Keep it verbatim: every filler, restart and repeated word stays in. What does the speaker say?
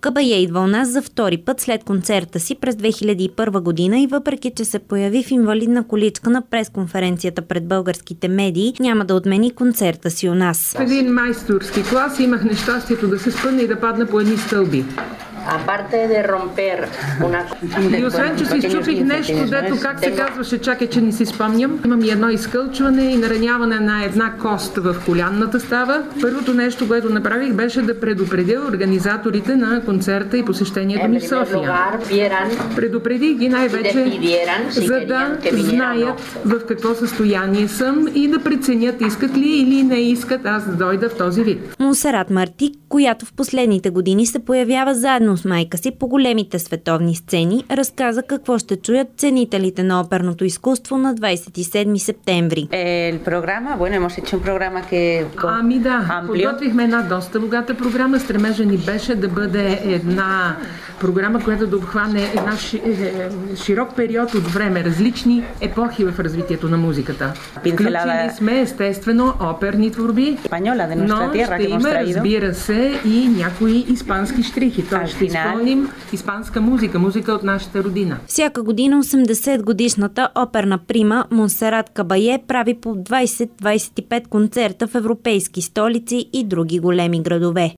Кабае идва у нас за втори път след концерта си през две хиляди и първа година и въпреки, че се появи в инвалидна количка на пресконференцията пред българските медии, няма да отмени концерта си у нас. В един майсторски клас имах нещастието да се спъна и да падна по едни стълби. И освен, че си изчупих нещо, дето, как се казваше, чакай, че не си спомням. Имам и едно изкълчване и нараняване на една кост в колянната става. Първото нещо, което направих, беше да предупредя организаторите на концерта и посещението ми в София. Предупредих ги най-вече, за да знаят в какво състояние съм и да преценят искат ли или не искат аз да дойда в този вид. Монсерат Марти, която в последните години се появява заедно с майка си по големите световни сцени, разказа какво ще чуят ценителите на оперното изкуство на двадесет и седми септември. Ами да, подготвихме една доста богата програма. Стремежа ни беше да бъде една програма, която да обхване една широк период от време, различни епохи в развитието на музиката. Включили сме естествено оперни творби, но ще има, разбира се, и някои испански штрихи. Той ще изпълним испанска музика, музика от нашата родина. Всяка година осемдесет годишната оперна прима Монсерат Кабае прави по двадесет до двадесет и пет концерта в европейски столици и други големи градове.